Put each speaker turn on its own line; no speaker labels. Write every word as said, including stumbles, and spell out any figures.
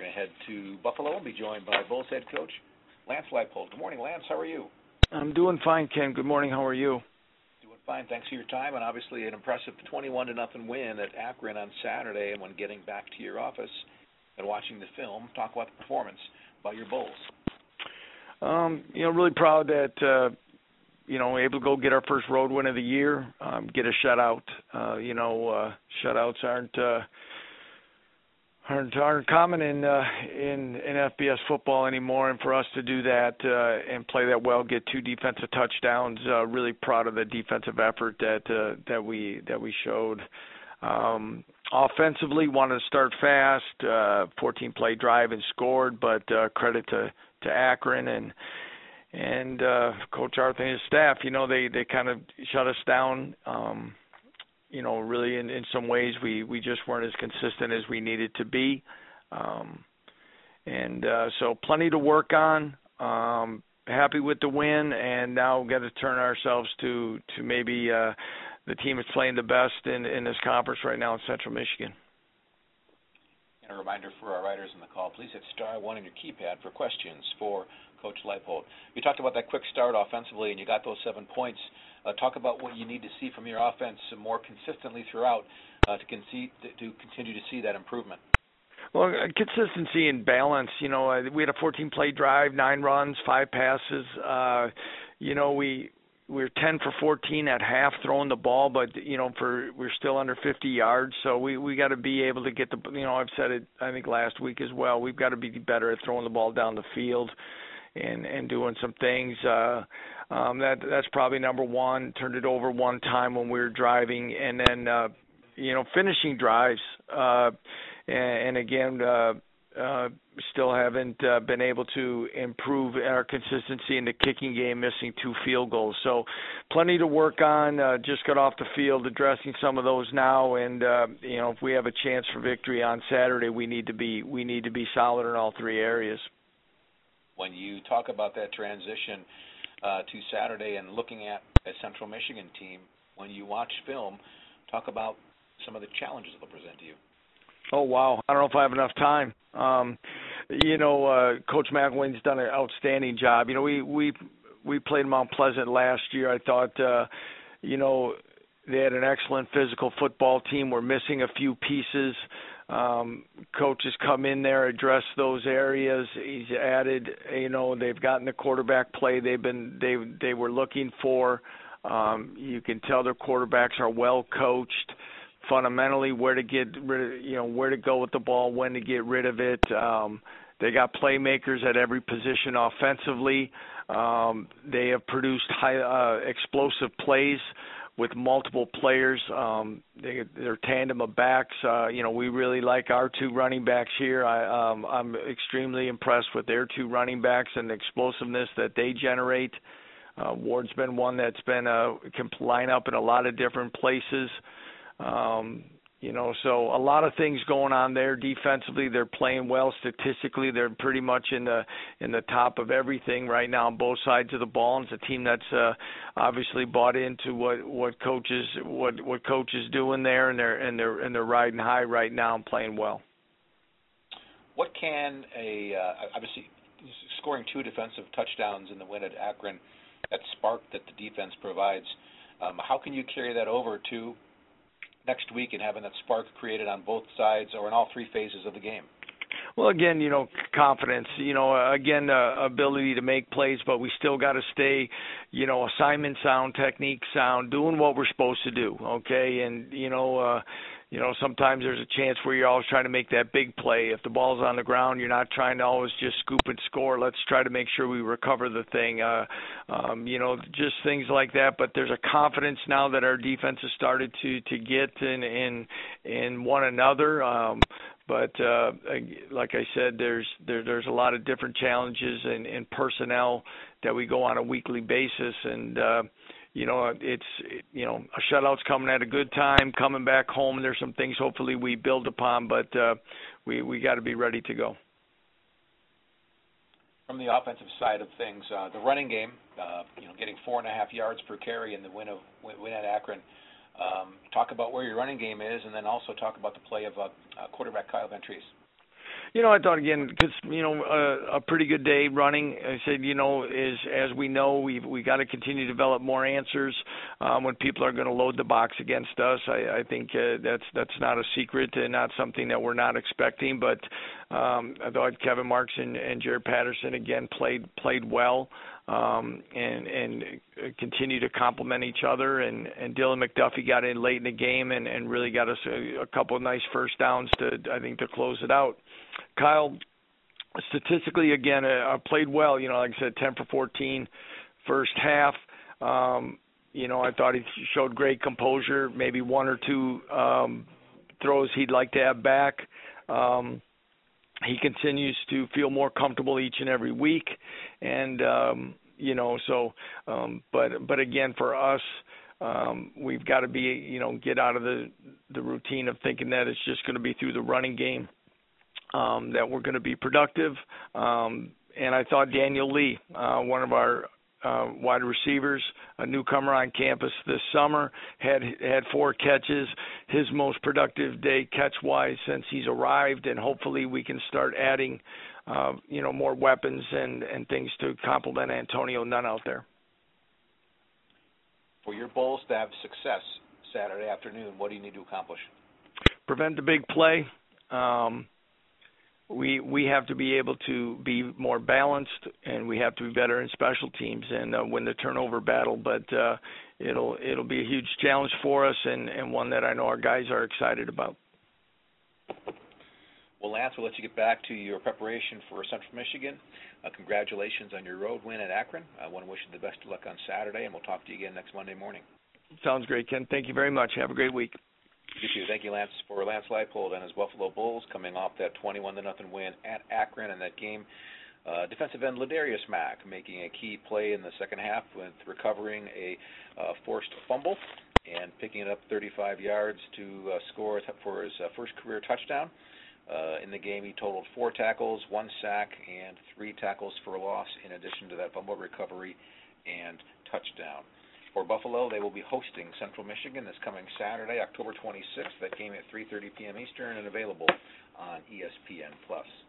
going to head to Buffalo and be joined by Bulls head coach Lance Leipold. Good morning, Lance. How are you?
I'm doing fine, Ken. Good morning. How are you?
Doing fine. Thanks for your time, and obviously an impressive twenty-one to nothing win at Akron on Saturday. And when getting back to your office and watching the film, talk about the performance by your Bulls.
Um, you know, really proud that uh, you know able to go get our first road win of the year, um, get a shutout. Uh, you know, uh, shutouts aren't. Uh, aren't aren't common in uh, in in F B S football anymore, and for us to do that uh, and play that well, get two defensive touchdowns, uh, really proud of the defensive effort that uh, that we that we showed. Um, offensively, wanted to start fast, uh, fourteen play drive and scored, but uh, credit to to Akron and and uh, Coach Arthur and his staff. You know, they they kind of shut us down. Um, You know, really in, in some ways we, we just weren't as consistent as we needed to be. Um, and uh, so plenty to work on. Um, happy with the win, and now we've got to turn ourselves to, to maybe uh, the team that's playing the best in, in this conference right now in Central Michigan.
And a reminder for our writers in the call, please hit star one on your keypad for questions for Coach Leipold. You talked about that quick start offensively, and you got those seven points. Uh, talk about what you need to see from your offense more consistently throughout uh, to, concede, to continue to see that improvement.
Well, uh, consistency and balance. You know, uh, we had a fourteen play drive, nine runs, five passes. Uh, you know, we we were ten for fourteen at half throwing the ball, but you know, for we're still under fifty yards. So we we got to be able to get the. You know, I've said it I think last week as well. We've got to be better at throwing the ball down the field and and doing some things. Uh, um, that that's probably number one. Turned it over one time when we were driving, and then uh, you know finishing drives. Uh, and, and again, uh, uh, still haven't uh, been able to improve our consistency in the kicking game, missing two field goals. So plenty to work on. Uh, just got off the field, addressing some of those now, and uh, you know if we have a chance for victory on Saturday, we need to be we need to be solid in all three areas.
When you talk about that transition uh, to Saturday and looking at a Central Michigan team, when you watch film, talk about some of the challenges they'll present to you.
Oh, wow. I don't know if I have enough time. Um, you know, uh, Coach McElwain's done an outstanding job. You know, we we, we played Mount Pleasant last year. I thought, uh, you know, they had an excellent physical football team. We're missing a few pieces. Um, coach has come in there, addressed those areas. He's added, you know, they've gotten the quarterback play they've been they they were looking for. Um, you can tell their quarterbacks are well coached. Fundamentally, where to get rid of, you know, where to go with the ball, when to get rid of it. Um, they got playmakers at every position offensively. Um, they have produced high uh, explosive plays with multiple players. Um, they, their tandem of backs, uh, you know, we really like our two running backs here. I, um, I'm extremely impressed with their two running backs and the explosiveness that they generate. Uh, Ward's been one that's been uh, can line up in a lot of different places. Um, you know, so a lot of things going on there. Defensively, they're playing well. Statistically, they're pretty much in the in the top of everything right now on both sides of the ball. And it's a team that's uh, obviously bought into what what coaches what what coach is doing there, and they're and they're and they're riding high right now and playing well.
What can a uh, obviously scoring two defensive touchdowns in the win at Akron, that spark that the defense provides? Um, how can you carry that over to next week and having that spark created on both sides or in all three phases of the game?
Well, again, you know, confidence, you know, again, uh, ability to make plays, but we still got to stay, you know, assignment sound, technique sound, doing what we're supposed to do, okay? And, you know, uh, you know, sometimes there's a chance where you're always trying to make that big play. If the ball's on the ground, you're not trying to always just scoop and score. Let's try to make sure we recover the thing. Uh, um, you know, just things like that. But there's a confidence now that our defense has started to to get in in, in one another. Um, but uh, like I said, there's there, there's a lot of different challenges in, in personnel that we go on a weekly basis, and uh, you know, it's, you know, a shutout's coming at a good time, coming back home. There's some things hopefully we build upon, but uh, we we got to be ready to go.
From the offensive side of things, uh, the running game, uh, you know, getting four and a half yards per carry in the win of win at Akron. Um, talk about where your running game is, and then also talk about the play of uh, uh, quarterback Kyle Ventries.
You know, I thought again because you know a, a pretty good day running. I said, you know, is as we know, we've we got to continue to develop more answers um, when people are going to load the box against us. I, I think uh, that's that's not a secret and not something that we're not expecting. But um, I thought Kevin Marks and, and Jared Patterson again played played well. Um, and and continue to complement each other. And, and Dylan McDuffie got in late in the game and, and really got us a, a couple of nice first downs to I think to close it out. Kyle, statistically again, uh, played well. You know, like I said, ten for fourteen, first half. Um, you know, I thought he showed great composure. Maybe one or two um, throws he'd like to have back. Um, He continues to feel more comfortable each and every week, and um, you know, so. Um, but but again, for us, um, we've got to be, you know, get out of the the routine of thinking that it's just going to be through the running game um, that we're going to be productive. Um, and I thought Daniel Lee, uh, one of our Uh, wide receivers, a newcomer on campus this summer, had had four catches, his most productive day catch-wise since he's arrived, and hopefully we can start adding, uh, you know, more weapons and, and things to complement Antonio Nunn out there.
For your Bulls to have success Saturday afternoon, what do you need to accomplish?
Prevent the big play. Um, We we have to be able to be more balanced, and we have to be better in special teams and uh, win the turnover battle. But uh, it'll it'll be a huge challenge for us, and, and one that I know our guys are excited about.
Well, Lance, we'll let you get back to your preparation for Central Michigan. Uh, congratulations on your road win at Akron. I want to wish you the best of luck on Saturday, and we'll talk to you again next Monday morning.
Sounds great, Ken. Thank you very much. Have a great week.
You too. Thank you, Lance. For Lance Leipold and his Buffalo Bulls coming off that twenty-one to nothing win at Akron in that game. Uh, defensive end Ladarius Mack making a key play in the second half with recovering a uh, forced fumble and picking it up thirty-five yards to uh, score for his uh, first career touchdown. Uh, in the game, he totaled four tackles, one sack, and three tackles for loss in addition to that fumble recovery and touchdown. For Buffalo, they will be hosting Central Michigan this coming Saturday, October twenty-sixth. That game at three thirty p.m. Eastern and available on E S P N plus.